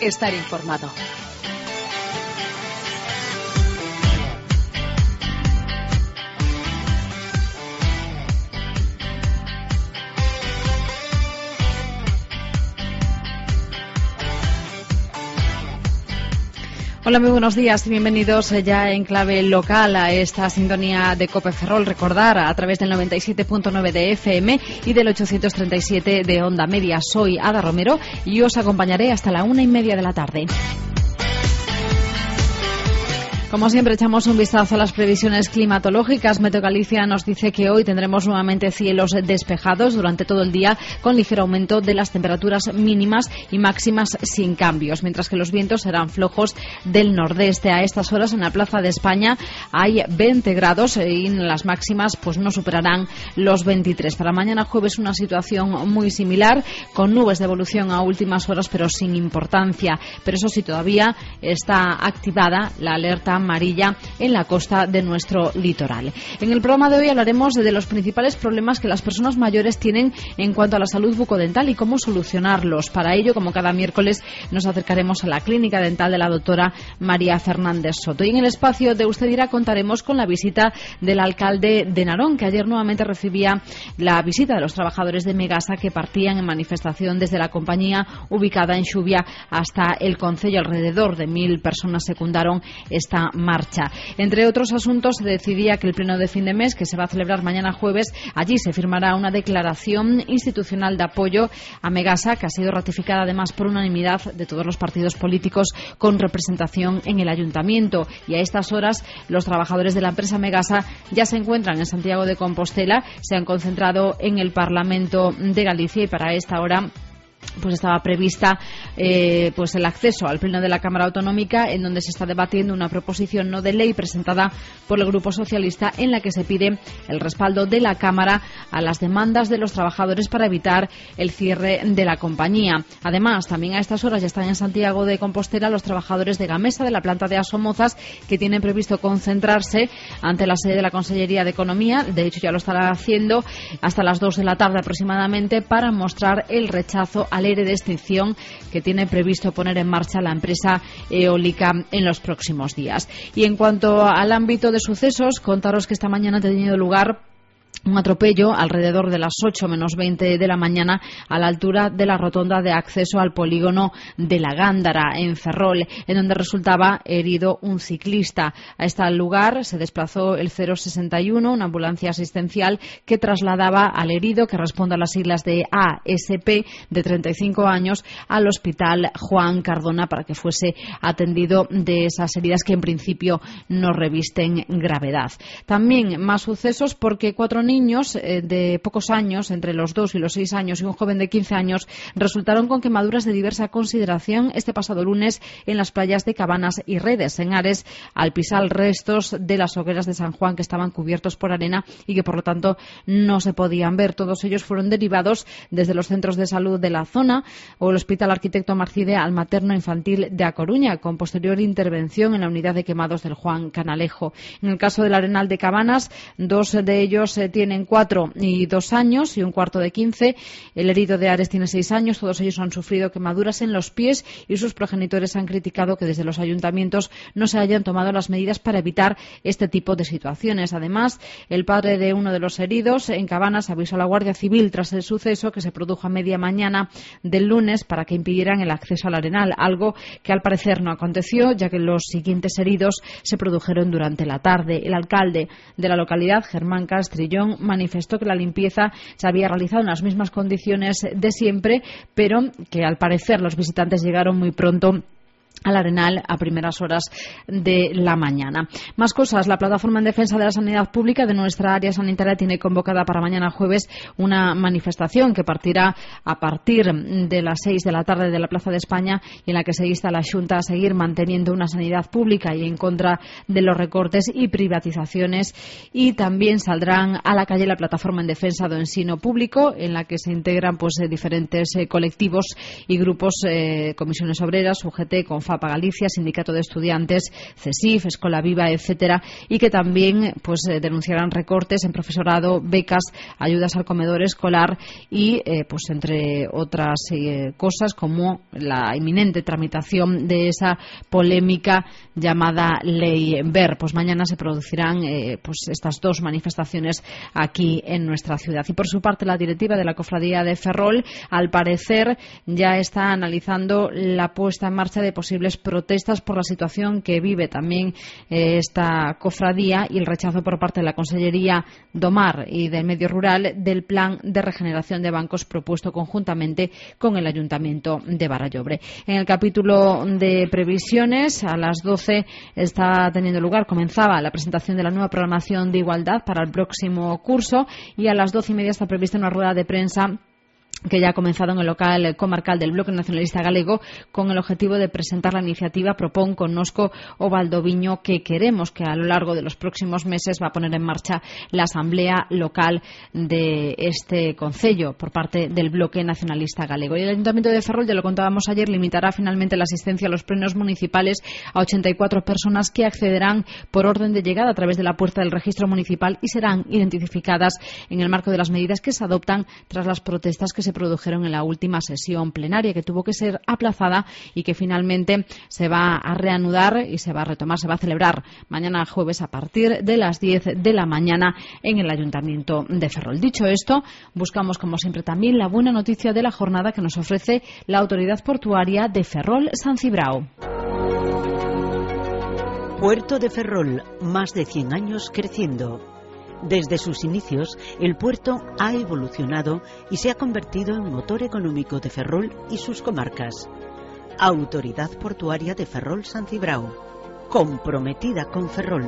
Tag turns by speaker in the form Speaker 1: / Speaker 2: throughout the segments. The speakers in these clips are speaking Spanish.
Speaker 1: estar informado.
Speaker 2: Hola, muy buenos días y bienvenidos ya en clave local a esta sintonía de COPE Ferrol. Recordar a través del 97.9 de FM y del 837 de Onda Media. Soy Ada Romero y os acompañaré hasta la 1:30 de la tarde. Como siempre, echamos un vistazo a las previsiones climatológicas. Meteo Galicia nos dice que hoy tendremos nuevamente cielos despejados durante todo el día, con ligero aumento de las temperaturas mínimas y máximas sin cambios, mientras que los vientos serán flojos del nordeste. A estas horas en la Plaza de España hay 20 grados y las máximas pues no superarán los 23. Para mañana jueves una situación muy similar, con nubes de evolución a últimas horas, pero sin importancia. Pero eso sí, todavía está activada la alerta amarilla en la costa de nuestro litoral. En el programa de hoy hablaremos de los principales problemas que las personas mayores tienen en cuanto a la salud bucodental y cómo solucionarlos. Para ello, como cada miércoles, nos acercaremos a la clínica dental de la doctora María Fernández Soto. Y en el espacio de Usted Dirá contaremos con la visita del alcalde de Narón, que ayer nuevamente recibía la visita de los trabajadores de Megasa que partían en manifestación desde la compañía ubicada en Xuvia hasta el concello. Alrededor de 1000 personas secundaron esta marcha. Entre otros asuntos, se decidía que el pleno de fin de mes, que se va a celebrar mañana jueves, allí se firmará una declaración institucional de apoyo a Megasa, que ha sido ratificada además por unanimidad de todos los partidos políticos con representación en el ayuntamiento. Y a estas horas, los trabajadores de la empresa Megasa ya se encuentran en Santiago de Compostela, se han concentrado en el Parlamento de Galicia y para esta hora pues estaba prevista pues el acceso al pleno de la Cámara Autonómica, en donde se está debatiendo una proposición no de ley presentada por el Grupo Socialista, en la que se pide el respaldo de la Cámara a las demandas de los trabajadores para evitar el cierre de la compañía. Además, también a estas horas ya están en Santiago de Compostela los trabajadores de Gamesa, de la planta de Asomozas, que tienen previsto concentrarse ante la sede de la Consellería de Economía. De hecho, ya lo estará haciendo hasta las 2 de la tarde aproximadamente, para mostrar el rechazo al ERE de extinción que tiene previsto poner en marcha la empresa eólica en los próximos días. Y en cuanto al ámbito de sucesos, contaros que esta mañana ha tenido lugar un atropello alrededor de las 8 menos 20 de la mañana a la altura de la rotonda de acceso al polígono de la Gándara, en Ferrol, en donde resultaba herido un ciclista. A este lugar se desplazó el 061, una ambulancia asistencial que trasladaba al herido, que responde a las siglas de ASP, de 35 años, al Hospital Juan Cardona para que fuese atendido de esas heridas que en principio no revisten gravedad. También más sucesos, porque 4 niños de pocos años, entre los 2 y los 6 años, y un joven de 15 años, resultaron con quemaduras de diversa consideración este pasado lunes en las playas de Cabanas y Redes, en Ares, al pisar restos de las hogueras de San Juan que estaban cubiertos por arena y que por lo tanto no se podían ver. Todos ellos fueron derivados desde los centros de salud de la zona o el Hospital Arquitecto Marcide al Materno Infantil de A Coruña, con posterior intervención en la unidad de quemados del Juan Canalejo. En el caso del Arenal de Cabanas, 2 de ellos tienen 4 y 2 años y un cuarto de 15. El herido de Ares tiene 6 años. Todos ellos han sufrido quemaduras en los pies y sus progenitores han criticado que desde los ayuntamientos no se hayan tomado las medidas para evitar este tipo de situaciones. Además, el padre de uno de los heridos en Cabanas avisó a la Guardia Civil tras el suceso, que se produjo a media mañana del lunes, para que impidieran el acceso al Arenal, algo que al parecer no aconteció, ya que los siguientes heridos se produjeron durante la tarde. El alcalde de la localidad, Germán Castrillón, manifestó que la limpieza se había realizado en las mismas condiciones de siempre, pero que al parecer los visitantes llegaron muy pronto al Arenal a primeras horas de la mañana. Más cosas. La Plataforma en Defensa de la Sanidad Pública de nuestra área sanitaria tiene convocada para mañana jueves una manifestación que partirá a partir de las 6 de la tarde de la Plaza de España, y en la que se insta a la Xunta a seguir manteniendo una sanidad pública y en contra de los recortes y privatizaciones. Y también saldrán a la calle la Plataforma en Defensa do Ensino Público, en la que se integran diferentes colectivos y grupos, comisiones obreras, UGT, Confal, FAPA Galicia, Sindicato de Estudiantes, CESIF, Escola Viva, etcétera, y que también denunciarán recortes en profesorado, becas, ayudas al comedor escolar y entre otras cosas como la inminente tramitación de esa polémica llamada Ley Wert. Pues mañana se producirán estas dos manifestaciones aquí en nuestra ciudad. Y por su parte, la directiva de la Cofradía de Ferrol, al parecer, ya está analizando la puesta en marcha de posibles protestas por la situación que vive también esta cofradía y el rechazo por parte de la Consellería do Mar y del Medio Rural del plan de regeneración de bancos propuesto conjuntamente con el Ayuntamiento de Barallobre. En el capítulo de previsiones, a las 12 comenzaba la presentación de la nueva programación de igualdad para el próximo curso y a las 12:30 está prevista una rueda de prensa que ya ha comenzado en el local comarcal del Bloque Nacionalista Galego con el objetivo de presentar la iniciativa Propón Connosco o Valdoviño que queremos, que a lo largo de los próximos meses va a poner en marcha la Asamblea Local de este concello por parte del Bloque Nacionalista Galego. Y el Ayuntamiento de Ferrol, ya lo contábamos ayer, limitará finalmente la asistencia a los plenos municipales a 84 personas que accederán por orden de llegada a través de la puerta del registro municipal y serán identificadas en el marco de las medidas que se adoptan tras las protestas que se produjeron en la última sesión plenaria, que tuvo que ser aplazada y que finalmente se va a reanudar y se va a retomar, se va a celebrar mañana jueves a partir de las 10 de la mañana en el Ayuntamiento de Ferrol. Dicho esto, buscamos como siempre también la buena noticia de la jornada que nos ofrece la Autoridad Portuaria de Ferrol-San Cibrao.
Speaker 1: Puerto de Ferrol, más de 100 años creciendo. Desde sus inicios, el puerto ha evolucionado y se ha convertido en motor económico de Ferrol y sus comarcas. Autoridad Portuaria de Ferrol-San Cibrao, comprometida con Ferrol.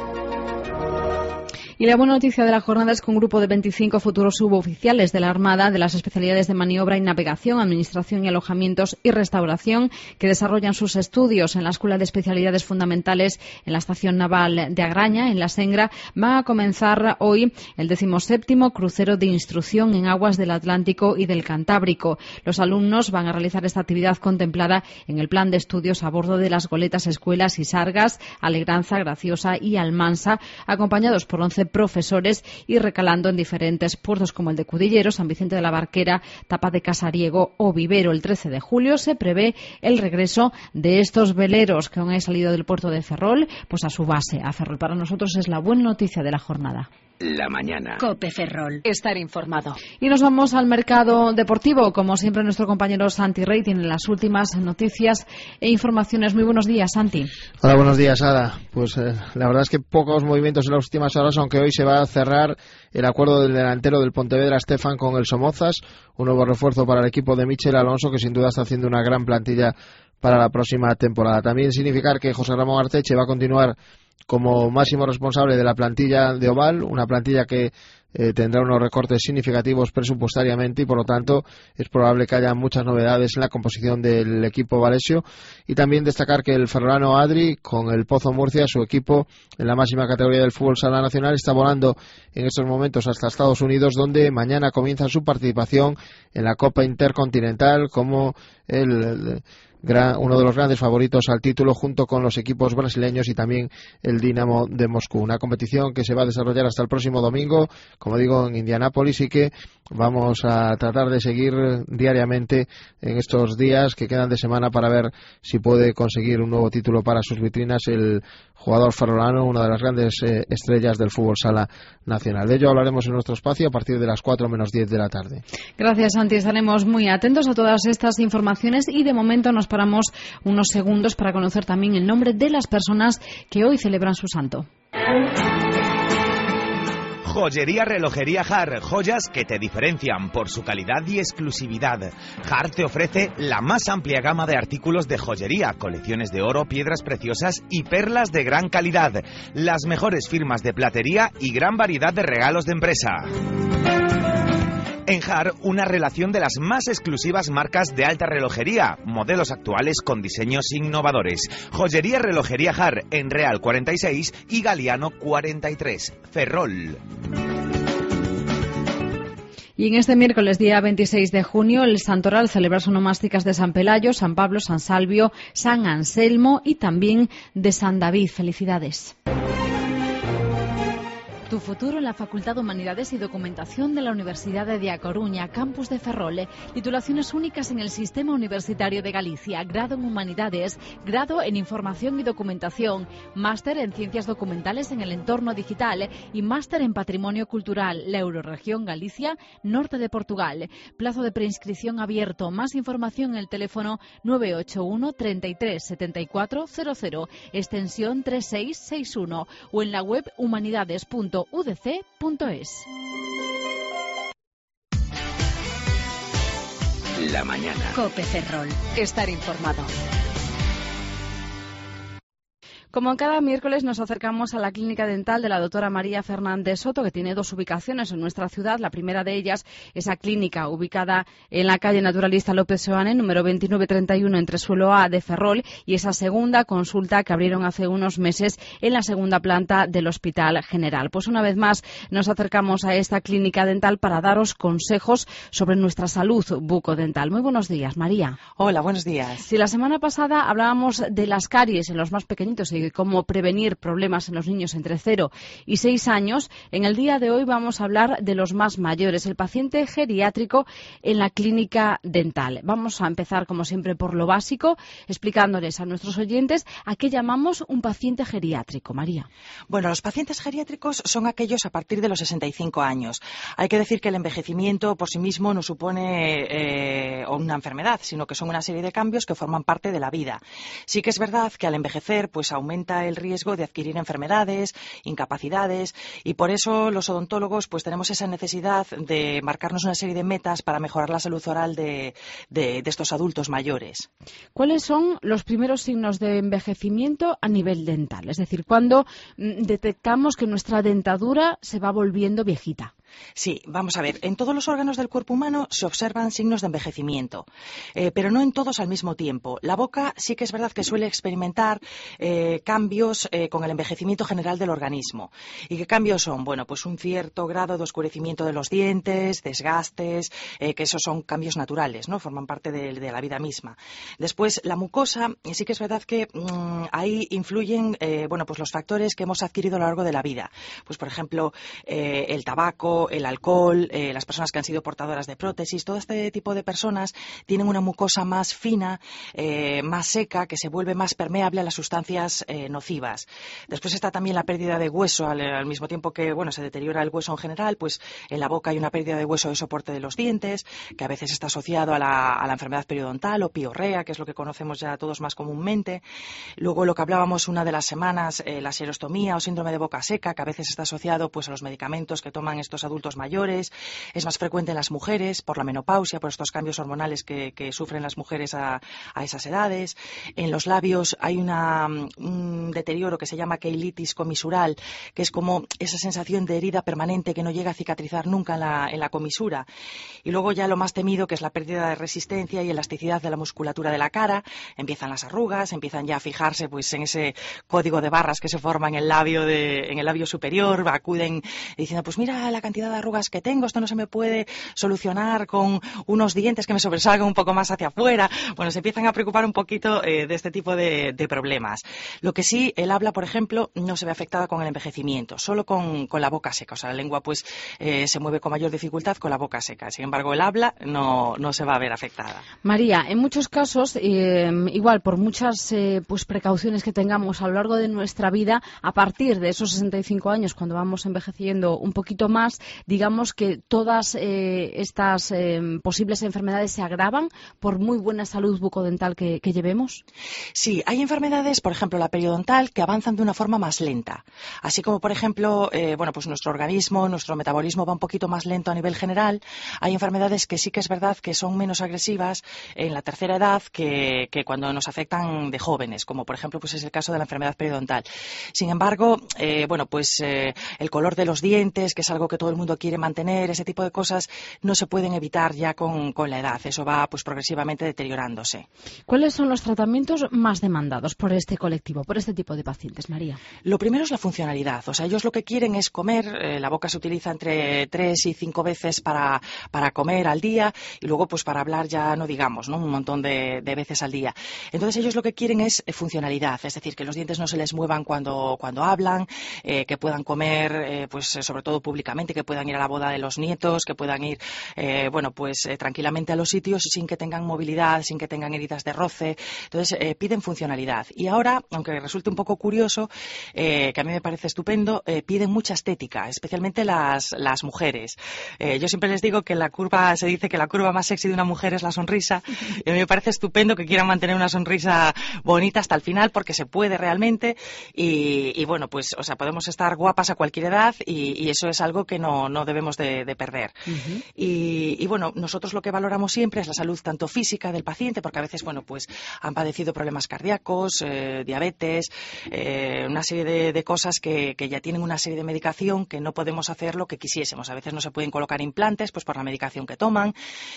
Speaker 2: Y la buena noticia de la jornada es que un grupo de 25 futuros suboficiales de la Armada de las especialidades de maniobra y navegación, administración y alojamientos y restauración que desarrollan sus estudios en la Escuela de Especialidades Fundamentales en la Estación Naval de Agraña, en La Sengra, van a comenzar hoy el 17º crucero de instrucción en aguas del Atlántico y del Cantábrico. Los alumnos van a realizar esta actividad contemplada en el plan de estudios a bordo de las goletas Escuelas y Sargas, Alegranza, Graciosa y Almansa, acompañados por 11 profesores y recalando en diferentes puertos como el de Cudillero, San Vicente de la Barquera, Tapa de Casariego o Vivero. El 13 de julio se prevé el regreso de estos veleros que han salido del puerto de Ferrol a su base, a Ferrol. Para nosotros es la buena noticia de la jornada.
Speaker 3: La mañana.
Speaker 1: COPE Ferrol. Estar informado.
Speaker 2: Y nos vamos al mercado deportivo. Como siempre, nuestro compañero Santi Rey tiene las últimas noticias e informaciones. Muy buenos días, Santi.
Speaker 4: Hola, buenos días, Ada. Pues la verdad es que pocos movimientos en las últimas horas, aunque hoy se va a cerrar el acuerdo del delantero del Pontevedra, Stefan, con el Somozas. Un nuevo refuerzo para el equipo de Michel Alonso, que sin duda está haciendo una gran plantilla para la próxima temporada. También significar que José Ramón Arteche va a continuar como máximo responsable de la plantilla de Oval, una plantilla que tendrá unos recortes significativos presupuestariamente y por lo tanto es probable que haya muchas novedades en la composición del equipo valesio. Y también destacar que el ferrolano Adri, con el Pozo Murcia, su equipo en la máxima categoría del fútbol sala nacional, está volando en estos momentos hasta Estados Unidos, donde mañana comienza su participación en la Copa Intercontinental como uno de los grandes favoritos al título, junto con los equipos brasileños y también el Dinamo de Moscú. Una competición que se va a desarrollar hasta el próximo domingo, como digo, en Indianápolis, y que vamos a tratar de seguir diariamente en estos días que quedan de semana para ver si puede conseguir un nuevo título para sus vitrinas el jugador ferrolano, una de las grandes estrellas del fútbol sala nacional. De ello hablaremos en nuestro espacio a partir de las 4 menos 10 de la tarde.
Speaker 2: Gracias, Santi. Estaremos muy atentos a todas estas informaciones y de momento nos paramos unos segundos para conocer también el nombre de las personas que hoy celebran su santo.
Speaker 5: Joyería Relojería Har, joyas que te diferencian por su calidad y exclusividad. Har te ofrece la más amplia gama de artículos de joyería, colecciones de oro, piedras preciosas y perlas de gran calidad, las mejores firmas de platería y gran variedad de regalos de empresa. En Har, una relación de las más exclusivas marcas de alta relojería, modelos actuales con diseños innovadores. Joyería Relojería Har, en Real 46 y Galiano 43, Ferrol.
Speaker 2: Y en este miércoles, día 26 de junio, el Santoral celebra sus onomásticas de San Pelayo, San Pablo, San Salvio, San Anselmo y también de San David. Felicidades. Tu futuro en la Facultad de Humanidades y Documentación de la Universidad de A Coruña, Campus de Ferrol. Titulaciones únicas en el Sistema Universitario de Galicia. Grado en Humanidades, grado en Información y Documentación, máster en Ciencias Documentales en el Entorno Digital y máster en Patrimonio Cultural. La Eurorregión Galicia, norte de Portugal. Plazo de preinscripción abierto. Más información en el teléfono 981 33 74 00, extensión 3661 o en la web humanidades.udc.es.
Speaker 3: La mañana.
Speaker 1: COPE Ferrol. Estar informado.
Speaker 2: Como cada miércoles nos acercamos a la clínica dental de la doctora María Fernández Soto, que tiene dos ubicaciones en nuestra ciudad. La primera de ellas, esa clínica ubicada en la calle Naturalista López Seoane, número 2931, entre Suelo A de Ferrol, y esa segunda consulta que abrieron hace unos meses en la segunda planta del Hospital General. Pues una vez más nos acercamos a esta clínica dental para daros consejos sobre nuestra salud bucodental. Muy buenos días, María.
Speaker 6: Hola, buenos días.
Speaker 2: Si la semana pasada hablábamos de las caries en los más pequeñitos y cómo prevenir problemas en los niños entre 0 y 6 años, en el día de hoy vamos a hablar de los más mayores, el paciente geriátrico en la clínica dental. Vamos a empezar, como siempre, por lo básico, explicándoles a nuestros oyentes a qué llamamos un paciente geriátrico. María.
Speaker 6: Bueno, los pacientes geriátricos son aquellos a partir de los 65 años. Hay que decir que el envejecimiento por sí mismo no supone una enfermedad, sino que son una serie de cambios que forman parte de la vida. Sí que es verdad que al envejecer pues aumenta el riesgo de adquirir enfermedades, incapacidades, y por eso los odontólogos pues tenemos esa necesidad de marcarnos una serie de metas para mejorar la salud oral de estos adultos mayores.
Speaker 2: ¿Cuáles son los primeros signos de envejecimiento a nivel dental? Es decir, ¿cuándo detectamos que nuestra dentadura se va volviendo viejita?
Speaker 6: Sí, vamos a ver, en todos los órganos del cuerpo humano se observan signos de envejecimiento, pero no en todos al mismo tiempo. La boca sí que es verdad que suele experimentar cambios con el envejecimiento general del organismo. ¿Y qué cambios son? Bueno, pues un cierto grado de oscurecimiento de los dientes, desgastes, que esos son cambios naturales, ¿no? Forman parte de la vida misma. Después, la mucosa, sí que es verdad que ahí influyen pues los factores que hemos adquirido a lo largo de la vida. Pues, por ejemplo, el tabaco, el alcohol, las personas que han sido portadoras de prótesis, todo este tipo de personas tienen una mucosa más fina, más seca, que se vuelve más permeable a las sustancias nocivas. Después está también la pérdida de hueso, al mismo tiempo que se deteriora el hueso en general, pues en la boca hay una pérdida de hueso de soporte de los dientes, que a veces está asociado a la enfermedad periodontal o piorrea, que es lo que conocemos ya todos más comúnmente. Luego lo que hablábamos una de las semanas, la xerostomía o síndrome de boca seca, que a veces está asociado pues a los medicamentos que toman estos adultos mayores. Es más frecuente en las mujeres por la menopausia, por estos cambios hormonales que sufren las mujeres a esas edades. En los labios hay un deterioro que se llama queilitis comisural, que es como esa sensación de herida permanente que no llega a cicatrizar nunca en la comisura. Y luego ya lo más temido, que es la pérdida de resistencia y elasticidad de la musculatura de la cara. Empiezan las arrugas, empiezan ya a fijarse pues en ese código de barras que se forma en el labio superior. Acuden diciendo, pues mira la cantidad de arrugas que tengo, esto no se me puede solucionar con unos dientes que me sobresalgan un poco más hacia afuera. Bueno, se empiezan a preocupar un poquito de este tipo de problemas. Lo que sí, el habla, por ejemplo, no se ve afectada con el envejecimiento, solo con la boca seca. O sea, la lengua pues se mueve con mayor dificultad con la boca seca. Sin embargo, el habla no se va a ver afectada.
Speaker 2: María, en muchos casos, igual por muchas pues precauciones que tengamos a lo largo de nuestra vida, a partir de esos 65 años, cuando vamos envejeciendo un poquito más, digamos que todas estas posibles enfermedades se agravan por muy buena salud bucodental que llevemos.
Speaker 6: Sí, hay enfermedades, por ejemplo la periodontal, que avanzan de una forma más lenta. Así como, por ejemplo, pues nuestro organismo, nuestro metabolismo va un poquito más lento a nivel general, hay enfermedades que sí que es verdad que son menos agresivas en la tercera edad que cuando nos afectan de jóvenes, como por ejemplo pues es el caso de la enfermedad periodontal. Sin embargo, el color de los dientes, que es algo que todo el mundo quiere mantener, ese tipo de cosas no se pueden evitar ya con la edad. Eso va pues progresivamente deteriorándose.
Speaker 2: ¿Cuáles son los tratamientos más demandados por este colectivo, por este tipo de pacientes, María?
Speaker 6: Lo primero es la funcionalidad. O sea, ellos lo que quieren es comer. La boca se utiliza entre 3 y 5 veces para comer al día, y luego pues para hablar ya no digamos, ¿no? Un montón de veces al día. Entonces ellos lo que quieren es funcionalidad, es decir, que los dientes no se les muevan cuando hablan, que puedan comer pues sobre todo públicamente, que puedan ir a la boda de los nietos, que puedan ir tranquilamente a los sitios sin que tengan movilidad, sin que tengan heridas de roce. Entonces piden funcionalidad. Y ahora, aunque resulte un poco curioso, que a mí me parece estupendo, piden mucha estética, especialmente las mujeres. Yo siempre les digo que se dice que la curva más sexy de una mujer es la sonrisa, y a mí me parece estupendo que quieran mantener una sonrisa bonita hasta el final, porque se puede realmente, y bueno, pues, o sea, podemos estar guapas a cualquier edad, y eso es algo que no debemos de perder. Uh-huh. Y bueno, nosotros lo que valoramos siempre es la salud tanto física del paciente, porque a veces, bueno, pues han padecido problemas cardíacos, diabetes, una serie de cosas que ya tienen una serie de medicación que no podemos hacer lo que quisiésemos. A veces no se pueden colocar implantes pues por la medicación que toman.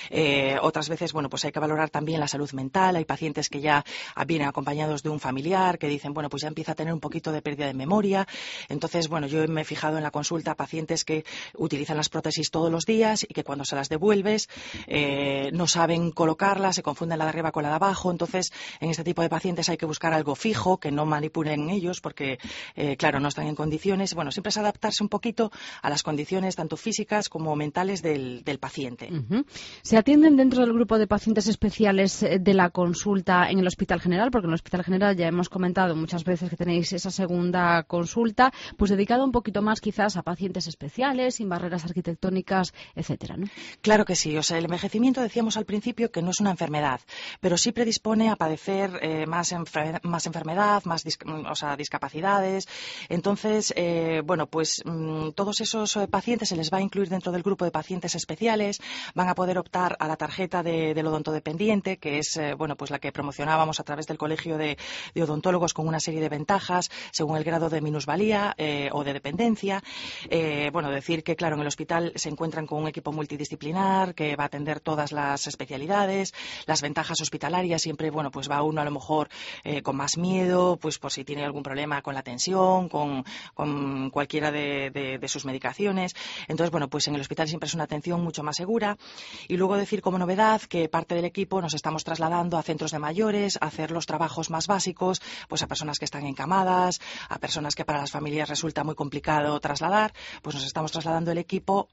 Speaker 6: Otras veces, bueno, pues hay que valorar también la salud mental. Hay pacientes que ya vienen acompañados de un familiar que dicen, bueno, pues ya empieza a tener un poquito de pérdida de memoria. Entonces, bueno, yo me he fijado en la consulta a pacientes que utilizan las prótesis todos los días y que cuando se las devuelves no saben colocarlas, se confunden la de arriba con la de abajo. Entonces, en este tipo de pacientes hay que buscar algo fijo, que no manipulen ellos porque, claro, no están en condiciones. Bueno, siempre es adaptarse un poquito a las condiciones tanto físicas como mentales del paciente.
Speaker 2: Uh-huh. ¿Se atienden dentro del grupo de pacientes especiales de la consulta en el Hospital General? Porque en el Hospital General ya hemos comentado muchas veces que tenéis esa segunda consulta, pues dedicada un poquito más quizás a pacientes especiales, sin barreras arquitectónicas, etcétera, ¿no?
Speaker 6: Claro que sí. O sea, el envejecimiento decíamos al principio que no es una enfermedad, pero sí predispone a padecer más enfermedad, más discapacidades. Entonces, bueno, pues todos esos pacientes se les va a incluir dentro del grupo de pacientes especiales, van a poder optar a la tarjeta del odontodependiente, que es bueno, pues la que promocionábamos a través del Colegio de Odontólogos con una serie de ventajas según el grado de minusvalía o de dependencia. Bueno, decir que, claro, en el hospital se encuentran con un equipo multidisciplinar que va a atender todas las especialidades. Las ventajas hospitalarias siempre, bueno, pues va uno a lo mejor con más miedo, pues por si tiene algún problema con la tensión, con cualquiera de sus medicaciones. Entonces, bueno, pues en el hospital siempre es una atención mucho más segura. Y luego decir como novedad que parte del equipo nos estamos trasladando a centros de mayores, a hacer los trabajos más básicos, pues a personas que están encamadas, a personas que para las familias resulta muy complicado trasladar, pues nos estamos trasladando el equipo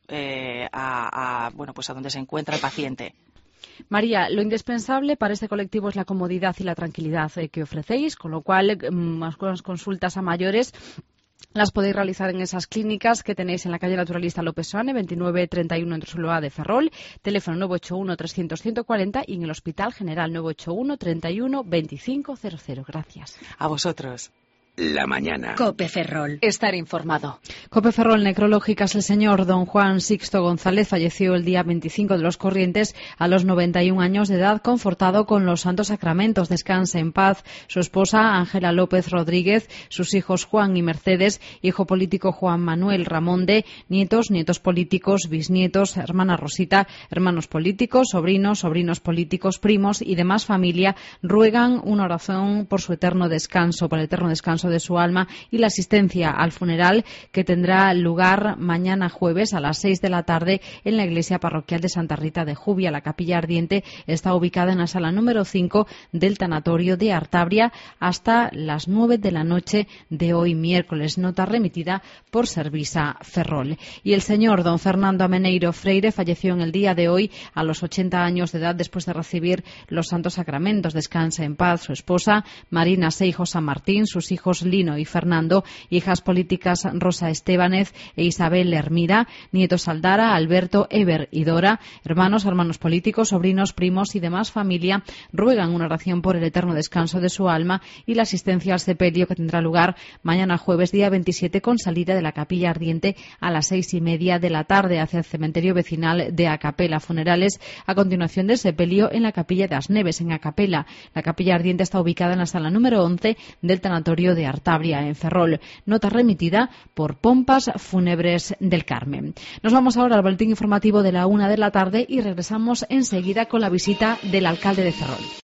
Speaker 6: bueno, pues a donde se encuentra el paciente.
Speaker 2: María, lo indispensable para este colectivo es la comodidad y la tranquilidad que ofrecéis, con lo cual más consultas a mayores las podéis realizar en esas clínicas que tenéis en la calle Naturalista López Soane, 2931 en Trusoloa de Ferrol, teléfono 981 300 140 y en el Hospital General 981 31 2500. Gracias.
Speaker 6: A vosotros.
Speaker 3: La mañana.
Speaker 1: COPE Ferrol. Estar informado.
Speaker 2: COPE Ferrol Necrológicas. El señor don Juan Sixto González falleció el día 25 de los Corrientes a los 91 años de edad, confortado con los santos sacramentos. Descanse en paz su esposa Ángela López Rodríguez, sus hijos Juan y Mercedes, hijo político Juan Manuel Ramonde, nietos políticos, bisnietos, hermana Rosita, hermanos políticos, sobrinos políticos, primos y demás familia ruegan una oración por su eterno descanso, por el eterno descanso de su alma y la asistencia al funeral que tendrá lugar mañana jueves a las 6 de la tarde en la iglesia parroquial de Santa Rita de Jubia. La capilla ardiente está ubicada en la sala número 5 del tanatorio de Artabria hasta las 9 de la noche de hoy miércoles. Nota remitida por Servisa Ferrol. Y el señor don Fernando Ameneiro Freire falleció en el día de hoy a los 80 años de edad después de recibir los santos sacramentos. Descanse en paz su esposa Marina Seijo San Martín, sus hijos Lino y Fernando, hijas políticas Rosa Estébanez e Isabel Hermida, nietos Aldara, Alberto, Eber y Dora, hermanos políticos, sobrinos, primos y demás familia ruegan una oración por el eterno descanso de su alma y la asistencia al sepelio que tendrá lugar mañana jueves día 27 con salida de la capilla ardiente a las 6:30 de la tarde hacia el cementerio vecinal de Acapela. Funerales a continuación del sepelio en la capilla de Asneves en Acapela. La capilla ardiente está ubicada en la sala número 11 del tanatorio de de Artabria, en Ferrol. Nota remitida por Pompas Fúnebres del Carmen. Nos vamos ahora al boletín informativo de la 1 de la tarde y regresamos enseguida con la visita del alcalde de Ferrol.